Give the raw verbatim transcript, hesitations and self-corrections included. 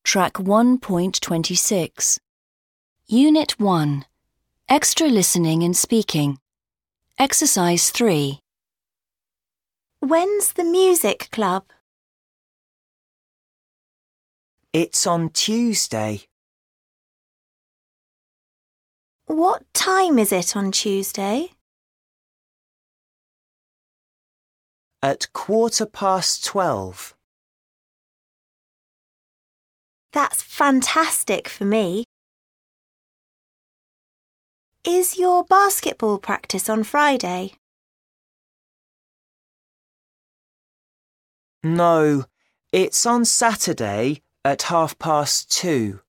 Track one point two six. Unit one. Extra listening and speaking. Exercise three. When's the music club? It's on Tuesday. What time is it on Tuesday? At quarter past twelve. That's fantastic for me. Is your basketball practice on Friday? No, it's on Saturday at half past two.